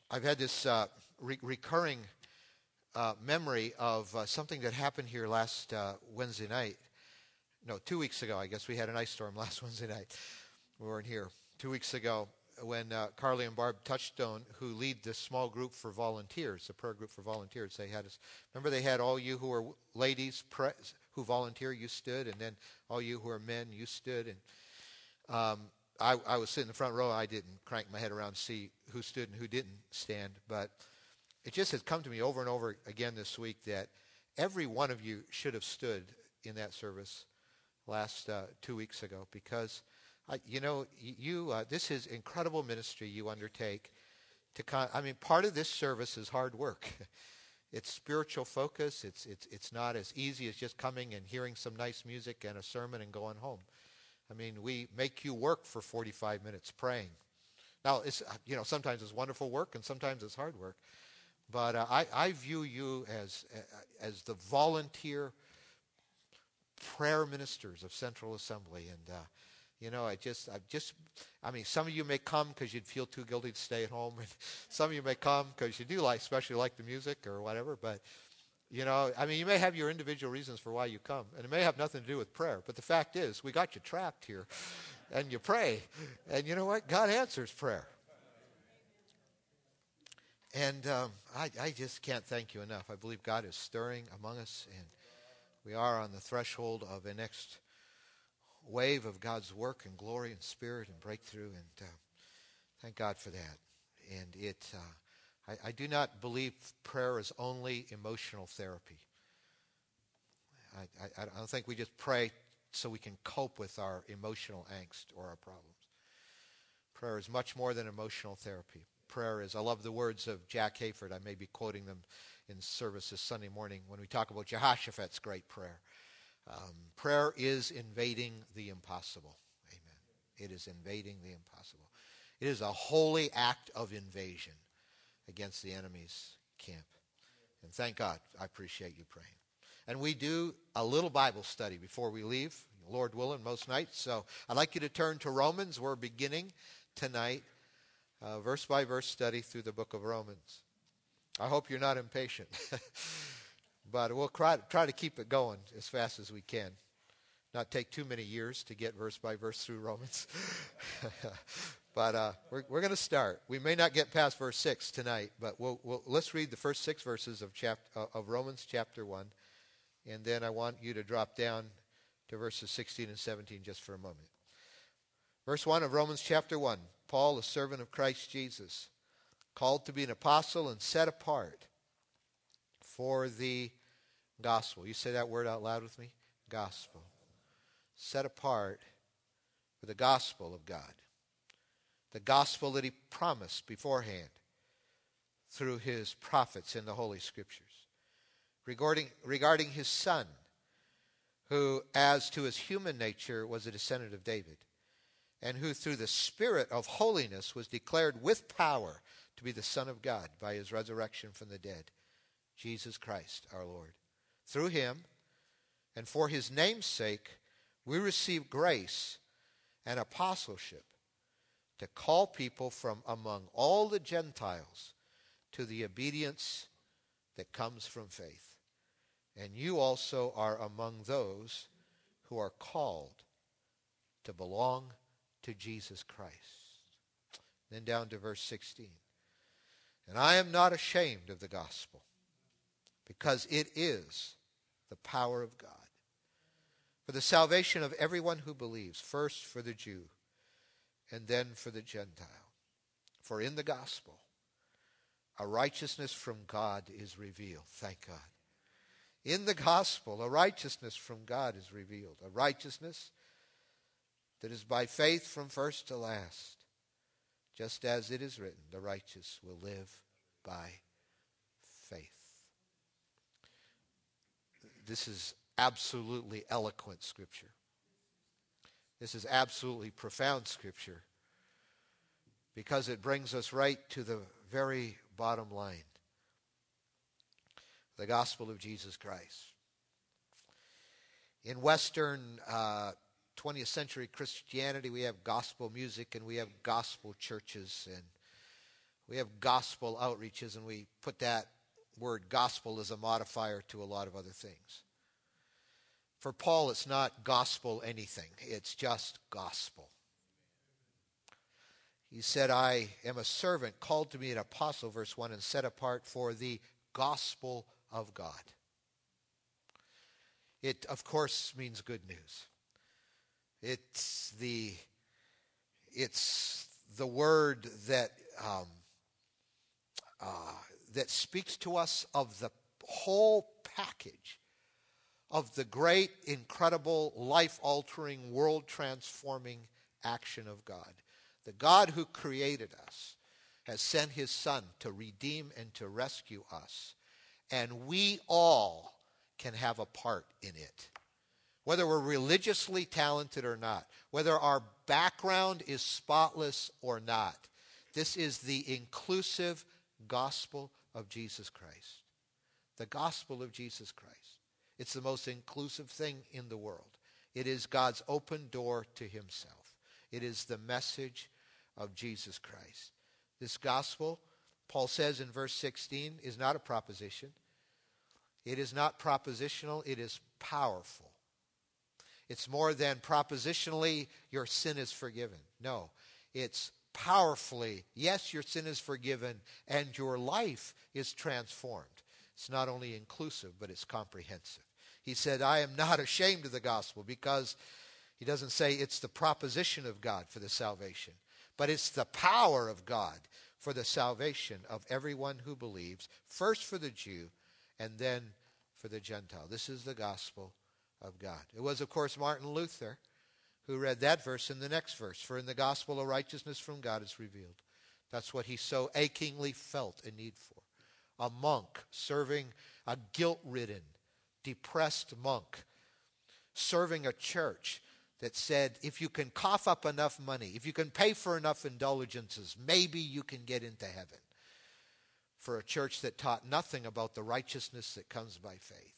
I've had this recurring memory of something that happened here last Wednesday night. No, 2 weeks ago. I guess we had an ice storm last Wednesday night. We weren't here. 2 weeks ago when Carly and Barb Touchstone, who lead this small group for volunteers, a prayer group for volunteers, they had us. Remember they had all you who were ladies who volunteer, you stood, and then all you who are men, you stood. And I was sitting in the front row. I didn't crank my head around to see who stood and who didn't stand. But it just has come to me over and over again this week that every one of you should have stood in that service last 2 weeks ago, because this is incredible ministry you undertake. Part of this service is hard work. It's spiritual focus. It's not as easy as just coming and hearing some nice music and a sermon and going home. We make you work for 45 minutes praying. Now, sometimes it's wonderful work and sometimes it's hard work. But I view you as the volunteer prayer ministers of Central Assembly. And, some of you may come because you'd feel too guilty to stay at home. And some of you may come because you do especially like the music or whatever. But, you may have your individual reasons for why you come. And it may have nothing to do with prayer. But the fact is, we got you trapped here. And you pray. And you know what? God answers prayer. And I just can't thank you enough. I believe God is stirring among us. And we are on the threshold of a next wave of God's work and glory and spirit and breakthrough. And thank God for that. And I do not believe prayer is only emotional therapy. I don't think we just pray so we can cope with our emotional angst or our problems. Prayer is much more than emotional therapy. Prayer is, I love the words of Jack Hayford. I may be quoting them in service this Sunday morning when we talk about Jehoshaphat's great prayer. Prayer is invading the impossible. Amen. It is invading the impossible. It is a holy act of invasion against the enemy's camp. And thank God, I appreciate you praying. And we do a little Bible study before we leave, Lord willing, most nights. So I'd like you to turn to Romans. We're beginning tonight, verse by verse study through the book of Romans. I hope you're not impatient. But we'll try to keep it going as fast as we can. Not take too many years to get verse by verse through Romans. But we're going to start. We may not get past verse 6 tonight, but let's read the first 6 verses of Romans chapter 1. And then I want you to drop down to verses 16 and 17 just for a moment. Verse 1 of Romans chapter 1. Paul, a servant of Christ Jesus, called to be an apostle and set apart for the gospel. You say that word out loud with me? Gospel. Set apart for the gospel of God. The gospel that he promised beforehand through his prophets in the Holy Scriptures. Regarding his son, who as to his human nature was a descendant of David, and who through the Spirit of holiness was declared with power to be the Son of God by his resurrection from the dead, Jesus Christ our Lord. Through him, and for his name's sake, we receive grace and apostleship to call people from among all the Gentiles to the obedience that comes from faith. And you also are among those who are called to belong to Jesus Christ. Then down to verse 16. And I am not ashamed of the gospel, because it is the power of God for the salvation of everyone who believes, first for the Jew and then for the Gentile. For in the gospel, a righteousness from God is revealed. Thank God. In the gospel, a righteousness from God is revealed. A righteousness that is by faith from first to last. Just as it is written, the righteous will live by faith. This is absolutely eloquent Scripture. This is absolutely profound Scripture, because it brings us right to the very bottom line. The gospel of Jesus Christ. In Western 20th century Christianity, we have gospel music and we have gospel churches, and We have gospel outreaches, and we put that word gospel as a modifier to a lot of other things. For Paul, it's not gospel anything. It's just gospel. He said, I am a servant called to be an apostle, verse 1, and set apart for the gospel of God. It, of course, means good news. It's the word that that speaks to us of the whole package of the great, incredible, life-altering, world-transforming action of God. The God who created us has sent his Son to redeem and to rescue us, and we all can have a part in it. Whether we're religiously talented or not, whether our background is spotless or not, this is the inclusive gospel of Jesus Christ. The gospel of Jesus Christ. It's the most inclusive thing in the world. It is God's open door to himself. It is the message of Jesus Christ. This gospel, Paul says in verse 16, is not a proposition. It is not propositional. It is powerful. It's more than propositionally, your sin is forgiven. No, it's powerfully, yes, your sin is forgiven and your life is transformed. It's not only inclusive, but it's comprehensive. He said, I am not ashamed of the gospel, because he doesn't say it's the proposition of God for the salvation, but it's the power of God for the salvation of everyone who believes, first for the Jew and then for the Gentile. This is the gospel of God. It was, of course, Martin Luther who read that verse in the next verse. For in the gospel a righteousness from God is revealed. That's what he so achingly felt a need for. A monk serving a guilt-ridden, depressed monk, serving a church that said, if you can cough up enough money, if you can pay for enough indulgences, maybe you can get into heaven. For a church that taught nothing about the righteousness that comes by faith.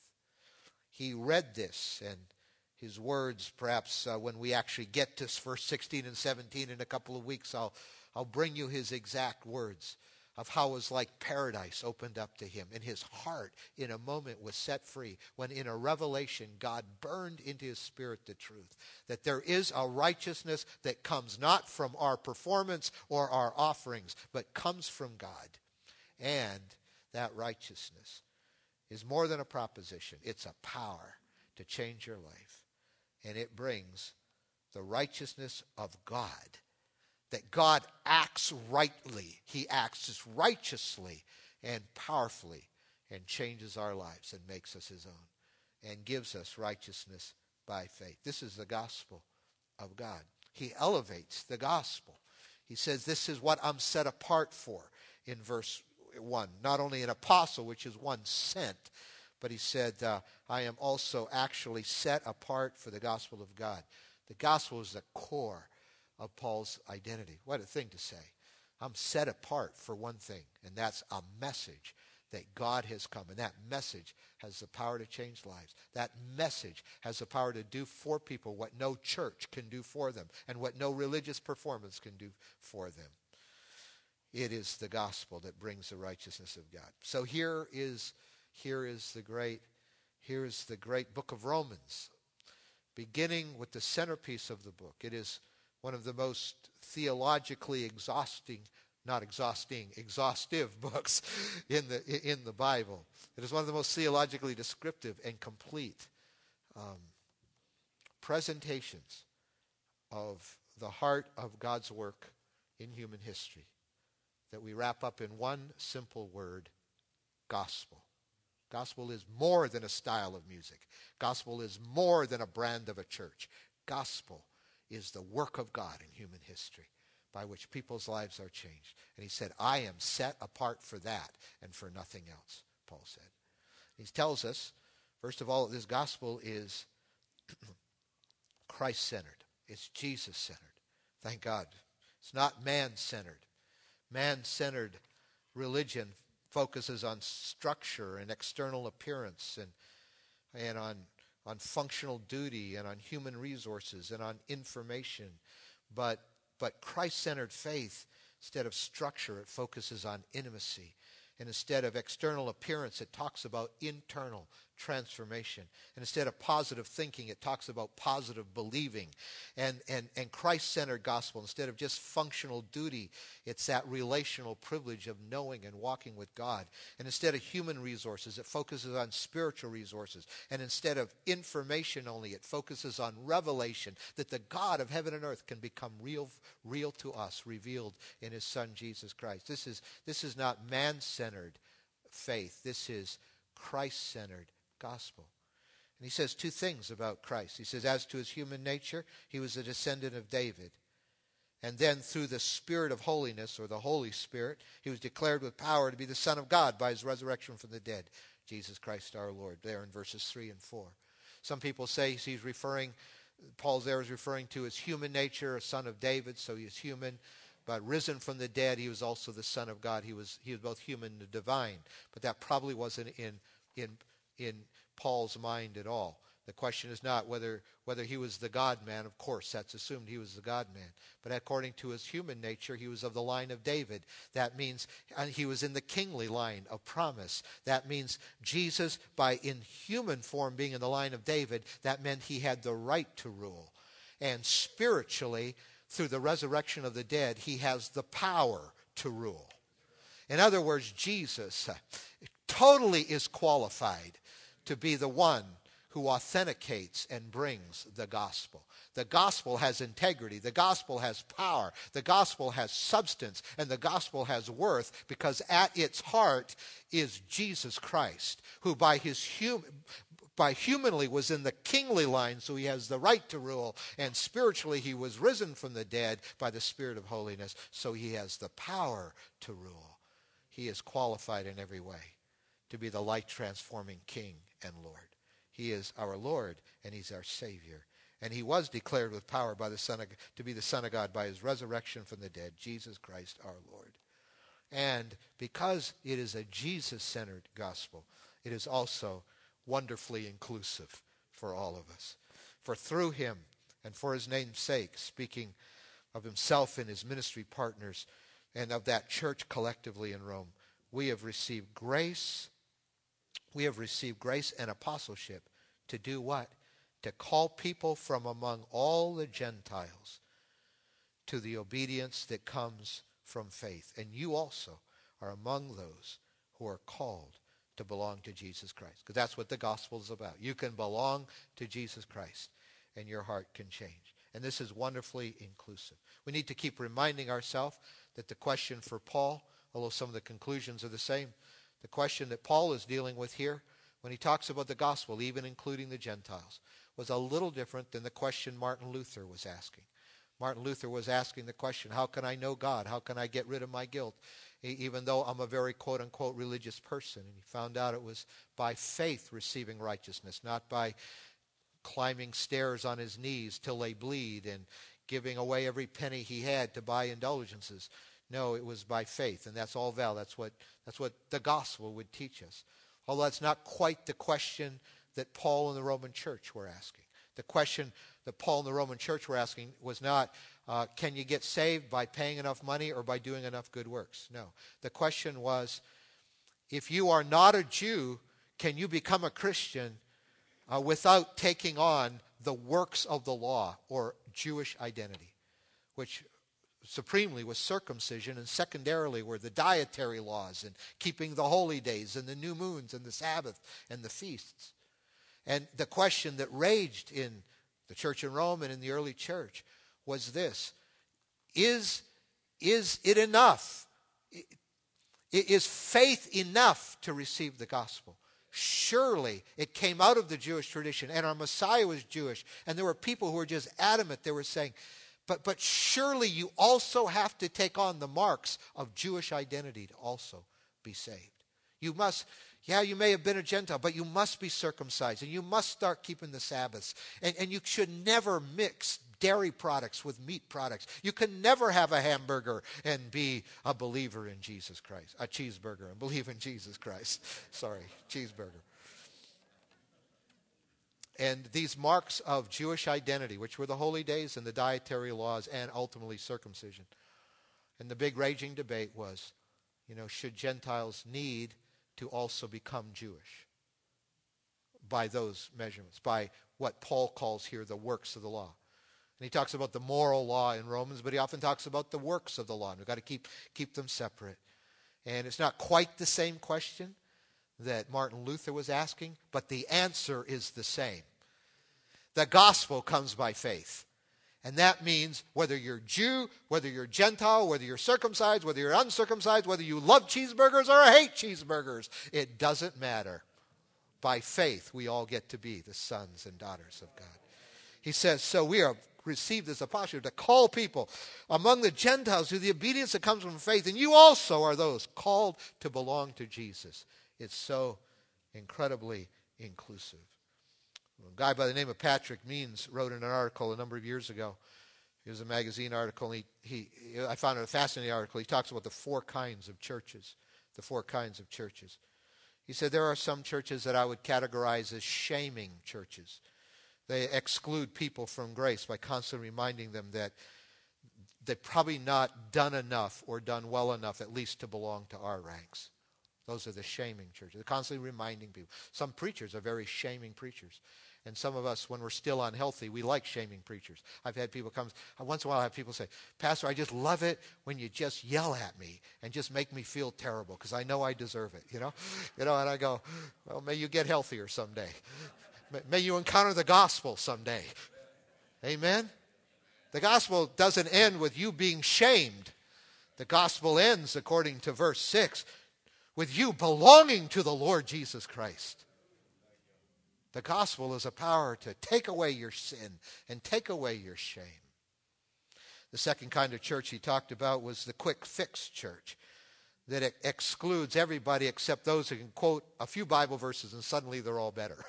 He read this, and his words, perhaps when we actually get to verse 16 and 17 in a couple of weeks, I'll bring you his exact words of how it was like paradise opened up to him. And his heart in a moment was set free when in a revelation God burned into his spirit the truth. That there is a righteousness that comes not from our performance or our offerings, but comes from God. And that righteousness is more than a proposition. It's a power to change your life. And it brings the righteousness of God. That God acts rightly. He acts righteously and powerfully and changes our lives and makes us his own and gives us righteousness by faith. This is the gospel of God. He elevates the gospel. He says, this is what I'm set apart for in verse 1. Not only an apostle, which is one sent, but he said, I am also actually set apart for the gospel of God. The gospel is the core of Paul's identity. What a thing to say. I'm set apart for one thing, and that's a message that God has come. And that message has the power to change lives. That message has the power to do for people what no church can do for them and what no religious performance can do for them. It is the gospel that brings the righteousness of God. So here is the great book of Romans, beginning with the centerpiece of the book. It is one of the most theologically exhaustive books in the Bible. It is one of the most theologically descriptive and complete presentations of the heart of God's work in human history that we wrap up in one simple word, gospel. Gospel is more than a style of music. Gospel is more than a brand of a church. Gospel is the work of God in human history by which people's lives are changed. And he said, I am set apart for that and for nothing else, Paul said. He tells us, first of all, this gospel is Christ-centered. It's Jesus-centered. Thank God. It's not man-centered. Man-centered religion focuses on structure and external appearance and on functional duty and on human resources and on information. But Christ-centered faith Instead of structure, it focuses on intimacy. And instead of external appearance, it talks about internal transformation. And instead of positive thinking, it talks about positive believing. And Christ-centered gospel, instead of just functional duty, it's that relational privilege of knowing and walking with God. And instead of human resources, it focuses on spiritual resources. And instead of information only, it focuses on revelation, that the God of heaven and earth can become real to us, revealed in his Son, Jesus Christ. This is not man-centered faith. This is Christ-centered gospel. And he says two things about Christ. He says, as to his human nature, he was a descendant of David. And then through the Spirit of holiness, or the Holy Spirit, he was declared with power to be the Son of God by his resurrection from the dead, Jesus Christ our Lord, there in verses 3 and 4. Some people say Paul's there is referring to his human nature, a son of David, so he is human. But risen from the dead, he was also the Son of God. He was both human and divine. But that probably wasn't in Paul's mind at all. The question is not whether he was the God-man. Of course, that's assumed he was the God-man. But according to his human nature, he was of the line of David. That means he was in the kingly line of promise. That means Jesus, in human form being in the line of David, that meant he had the right to rule. And spiritually, through the resurrection of the dead, he has the power to rule. In other words, Jesus totally is qualified to be the one who authenticates and brings the gospel. The gospel has integrity. The gospel has power. The gospel has substance. And the gospel has worth, because at its heart is Jesus Christ, who by humanly was in the kingly line, so he has the right to rule. And spiritually he was risen from the dead by the Spirit of holiness, so he has the power to rule. He is qualified in every way to be the light-transforming King and Lord. He is our Lord, and he's our Savior. And he was declared with power to be the Son of God by his resurrection from the dead, Jesus Christ our Lord. And because it is a Jesus-centered gospel, it is also wonderfully inclusive for all of us. For through him and for his name's sake, speaking of himself and his ministry partners and of that church collectively in Rome, we have received grace. We have received grace and apostleship to do what? To call people from among all the Gentiles to the obedience that comes from faith. And you also are among those who are called to belong to Jesus Christ. Because that's what the gospel is about. You can belong to Jesus Christ and your heart can change. And this is wonderfully inclusive. We need to keep reminding ourselves that the question for Paul, although some of the conclusions are the same, the question that Paul is dealing with here, when he talks about the gospel, even including the Gentiles, was a little different than the question Martin Luther was asking. Martin Luther was asking the question, how can I know God? How can I get rid of my guilt? Even though I'm a very quote-unquote religious person. And he found out it was by faith receiving righteousness, not by climbing stairs on his knees till they bleed and giving away every penny he had to buy indulgences. No, it was by faith, and that's all valid. That's what the gospel would teach us. Although that's not quite the question that Paul and the Roman church were asking. The question that Paul and the Roman church were asking was not, can you get saved by paying enough money or by doing enough good works? No. The question was, if you are not a Jew, can you become a Christian without taking on the works of the law or Jewish identity, which supremely was circumcision, and secondarily were the dietary laws and keeping the holy days and the new moons and the Sabbath and the feasts. And the question that raged in the church in Rome and in the early church was this: is it enough? Is faith enough to receive the gospel? Surely it came out of the Jewish tradition, and our Messiah was Jewish, and there were people who were just adamant. They were saying, but surely you also have to take on the marks of Jewish identity to also be saved. You must, you may have been a Gentile, but you must be circumcised, and you must start keeping the Sabbaths. And you should never mix dairy products with meat products. You can never have a hamburger and be a believer in Jesus Christ. A cheeseburger and believe in Jesus Christ. Sorry, cheeseburger. And these marks of Jewish identity, which were the holy days and the dietary laws and ultimately circumcision. And the big raging debate was, should Gentiles need to also become Jewish by those measurements, by what Paul calls here the works of the law. And he talks about the moral law in Romans, but he often talks about the works of the law. And we've got to keep them separate. And it's not quite the same question that Martin Luther was asking, but the answer is the same. The gospel comes by faith. And that means whether you're Jew, whether you're Gentile, whether you're circumcised, whether you're uncircumcised, whether you love cheeseburgers or hate cheeseburgers, it doesn't matter. By faith, we all get to be the sons and daughters of God. He says, so we are received this apostleship to call people among the Gentiles to the obedience that comes from faith. And you also are those called to belong to Jesus. It's so incredibly inclusive. A guy by the name of Patrick Means wrote in an article a number of years ago. It was a magazine article. And I found it a fascinating article. He talks about the four kinds of churches. The four kinds of churches. He said there are some churches that I would categorize as shaming churches. They exclude people from grace by constantly reminding them that they've probably not done enough or done well enough at least to belong to our ranks. Those are the shaming churches. They're constantly reminding people. Some preachers are very shaming preachers. And some of us, when we're still unhealthy, we like shaming preachers. I've had people come, once in a while I have people say, Pastor, I just love it when you just yell at me and just make me feel terrible because I know I deserve it, and I go, well, may you get healthier someday. May you encounter the gospel someday. Amen? The gospel doesn't end with you being shamed. The gospel ends, according to verse 6, with you belonging to the Lord Jesus Christ. The gospel is a power to take away your sin and take away your shame. The second kind of church he talked about was the quick fix church, that it excludes everybody except those who can quote a few Bible verses and suddenly they're all better.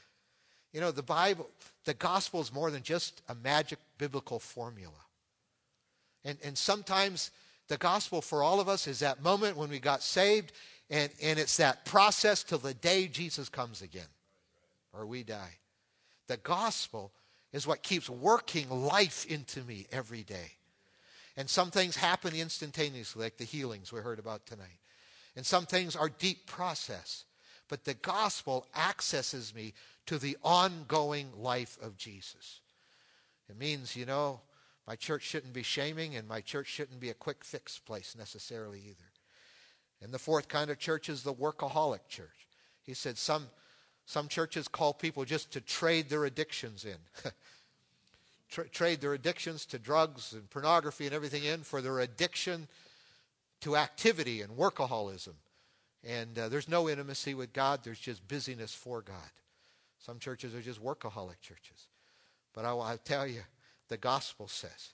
The gospel is more than just a magic biblical formula. And sometimes the gospel for all of us is that moment when we got saved, and it's that process till the day Jesus comes again. Or we die. The gospel is what keeps working life into me every day. And some things happen instantaneously, like the healings we heard about tonight. And some things are deep process. But the gospel accesses me to the ongoing life of Jesus. It means, my church shouldn't be shaming, and my church shouldn't be a quick fix place necessarily either. And the fourth kind of church is the workaholic church. He said some churches call people just to trade their addictions in. Trade their addictions to drugs and pornography and everything in for their addiction to activity and workaholism. And there's no intimacy with God. There's just busyness for God. Some churches are just workaholic churches. But I tell you, the gospel says,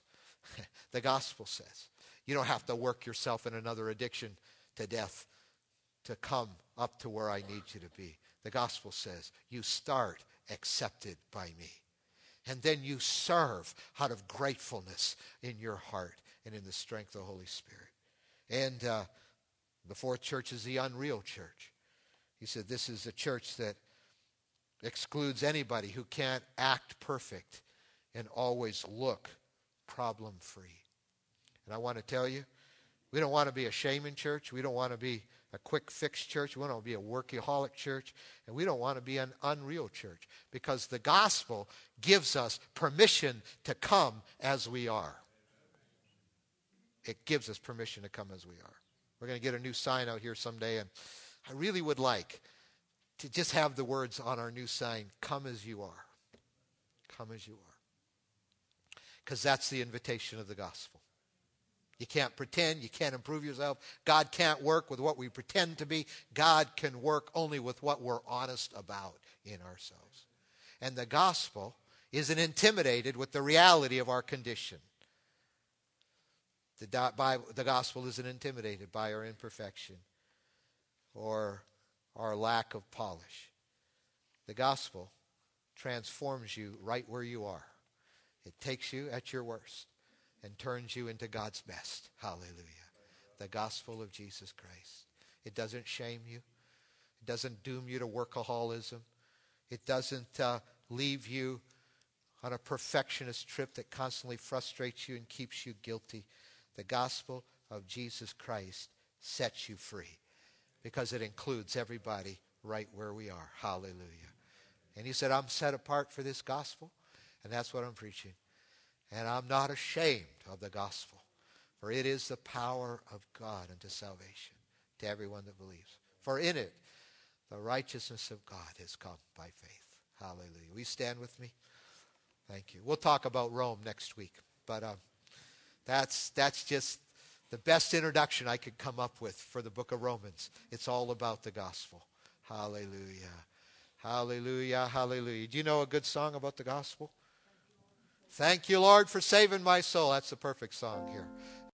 you don't have to work yourself in another addiction to death to come up to where I need you to be. The gospel says you start accepted by me. And then you serve out of gratefulness in your heart and in the strength of the Holy Spirit. And the fourth church is the unreal church. He said this is a church that excludes anybody who can't act perfect and always look problem-free. And I want to tell you, we don't want to be a shaming church. We don't want to be a quick fix church. We don't want to be a workaholic church. And we don't want to be an unreal church. Because the gospel gives us permission to come as we are. It gives us permission to come as we are. We're going to get a new sign out here someday. And I really would like to just have the words on our new sign, come as you are. Come as you are. Because that's the invitation of the gospel. You can't pretend. You can't improve yourself. God can't work with what we pretend to be. God can work only with what we're honest about in ourselves. And the gospel isn't intimidated with the reality of our condition. The gospel isn't intimidated by our imperfection or our lack of polish. The gospel transforms you right where you are. It takes you at your worst and turns you into God's best. Hallelujah. The gospel of Jesus Christ. It doesn't shame you. It doesn't doom you to workaholism. It doesn't leave you on a perfectionist trip that constantly frustrates you and keeps you guilty. The gospel of Jesus Christ sets you free, because it includes everybody right where we are. Hallelujah. And you said, I'm set apart for this gospel, and that's what I'm preaching. And I'm not ashamed of the gospel, for it is the power of God unto salvation to everyone that believes. For in it, the righteousness of God has come by faith. Hallelujah. Will you stand with me? Thank you. We'll talk about Rome next week, but that's just the best introduction I could come up with for the book of Romans. It's all about the gospel. Hallelujah. Hallelujah. Hallelujah. Do you know a good song about the gospel? Thank you, Lord, for saving my soul. That's the perfect song here.